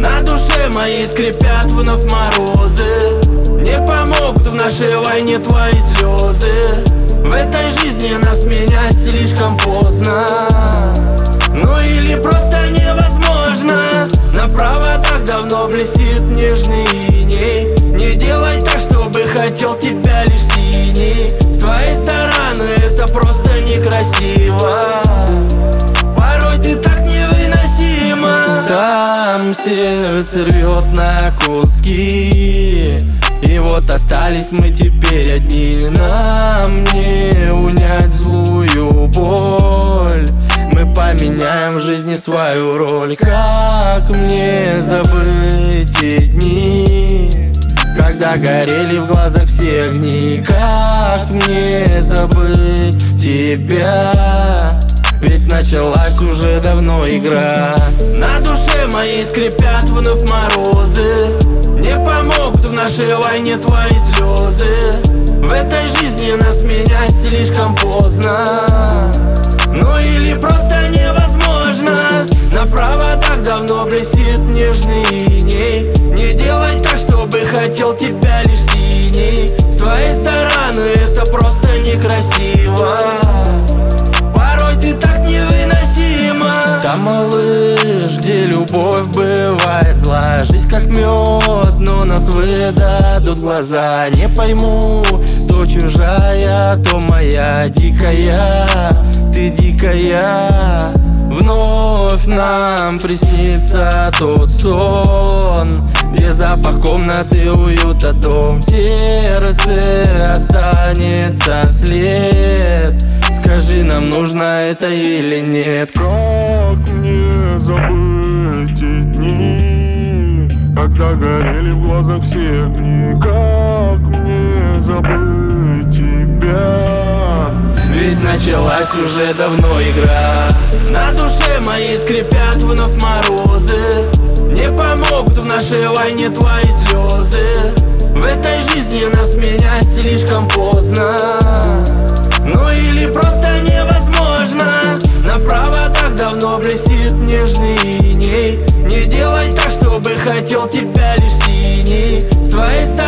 На душе моей скрипят вновь морозы. Не помогут в нашей войне твои слезы. В этой жизни нас менять слишком поздно. Ну или просто невозможно. На проводах давно блестит нежный иней. Не делай так, чтобы хотел тебя лишь синий. С твоей стороны это просто некрасиво. Порой ты так невыносима. Там сердце рвет на куски. И вот остались мы теперь одни. Нам не унять злую боль. Мы поменяем в жизни свою роль. Как мне забыть те дни, когда горели в глазах все огни? Как мне забыть тебя? Ведь началась уже давно игра. На душе моей скрипят вновь морозы. Не помогут в нашей войне твои слезы. В этой жизни нас менять слишком поздно. Ну или просто невозможно. На проводах давно блестит нежный иней. Не делай так, чтобы хотел тебя лишь синий. С твоей стороны это просто некрасиво. Порой ты так невыносима. Там, малыш, где любовь бывает зла. Жизнь как мед, но нас выдадут глаза. Не пойму, то чужая, то моя. Дикая, ты дикая. Вновь нам приснится тот сон, где запах комнаты, уюта, дом. В сердце останется след. Скажи, нам нужно это или нет? Как мне забыть те дни, когда горели в глазах все огни? Как мне забыть тебя? Ведь началась уже давно игра. На душе моей скрипят вновь морозы. Не помогут в нашей войне твои слезы. В этой жизни нас менять слишком поздно. Ну или просто невозможно. На проводах давно блестит нежный иней. Не делай так, чтобы хотел тебя лишь синий. С твоей стороны